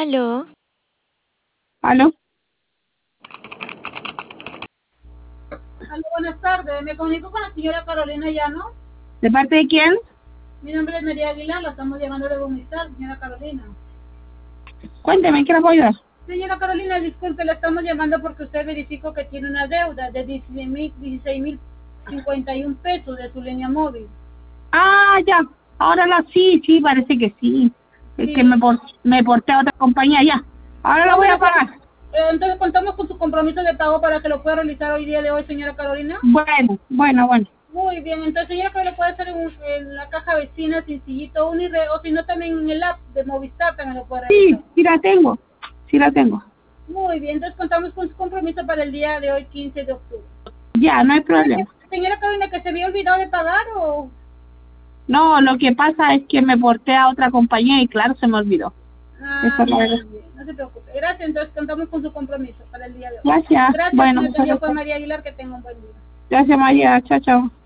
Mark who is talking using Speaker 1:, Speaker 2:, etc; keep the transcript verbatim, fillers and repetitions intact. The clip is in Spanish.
Speaker 1: Aló,
Speaker 2: ¿Aló?
Speaker 3: Aló, buenas tardes. Me comunico con la señora Carolina Llano.
Speaker 2: ¿De parte de quién?
Speaker 3: Mi nombre es María Aguilar, la estamos llamando de Bonistar, señora Carolina.
Speaker 2: Cuénteme, ¿en qué la puedo ayudar?
Speaker 3: Señora Carolina, disculpe, la estamos llamando porque usted verificó que tiene una deuda de dieciséis mil cincuenta y uno pesos de su línea móvil.
Speaker 2: Ah, ya. Ahora la sí, sí, parece que sí. Es
Speaker 3: Sí.
Speaker 2: que me, por, me porté a otra compañía, ya. Ahora la voy a pagar.
Speaker 3: Eh, Entonces contamos con su compromiso de pago para que lo pueda realizar hoy día de hoy, señora Carolina.
Speaker 2: Bueno, bueno, bueno.
Speaker 3: Muy bien, entonces señora Carolina puede hacer en, un- en la caja vecina sencillito Unire, o si no también en el app de Movistar también lo puede realizar.
Speaker 2: Sí, sí la tengo. Sí la tengo.
Speaker 3: Muy bien, entonces contamos con su compromiso para el día de hoy, quince de octubre.
Speaker 2: Ya, no hay problema.
Speaker 3: Señora Carolina, ¿que se había olvidado de pagar o...?
Speaker 2: No, lo que pasa es que me porté a otra compañía y claro, se me olvidó.
Speaker 3: Ah,
Speaker 2: Esa es la
Speaker 3: muy
Speaker 2: verdad.
Speaker 3: bien, no se preocupe. Gracias, entonces contamos con su compromiso para el día de hoy.
Speaker 2: Gracias.
Speaker 3: Gracias,
Speaker 2: Bueno,
Speaker 3: me
Speaker 2: muchas
Speaker 3: atendió con
Speaker 2: gracias.
Speaker 3: María Aguilar, que tenga un buen día.
Speaker 2: Gracias, María. Chao, chao.